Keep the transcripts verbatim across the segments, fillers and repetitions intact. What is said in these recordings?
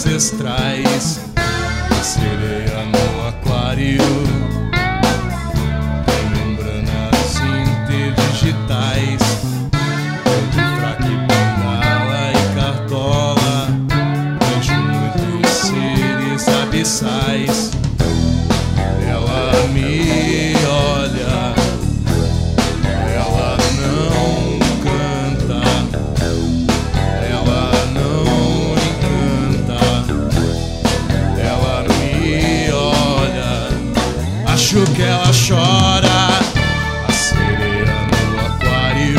ancestrais. A sereia no aquário tem membranas interdigitais. De fraque, bengala e cartola, vejo muitos seres abissais. Ela me olha, ela não canta, ela não encanta. Ela me olha, acho que ela chora. A sereia no aquário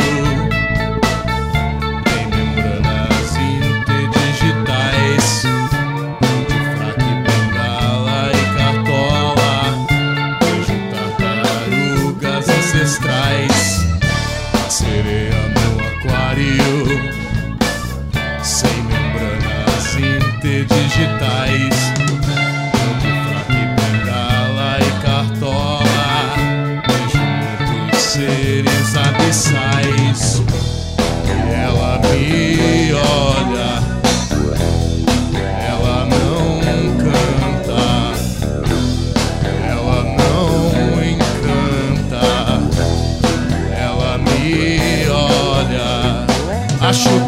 tem membranas interdigitais. De fraque, bengala e cartola, vejo tartarugas ancestrais. A sereia no aquário sem membranas interdigitais. De fraque, bengala e cartola, vejo muitos seres abissais. E ela me olha, ela não canta, ela não encanta. Ela me olha, acho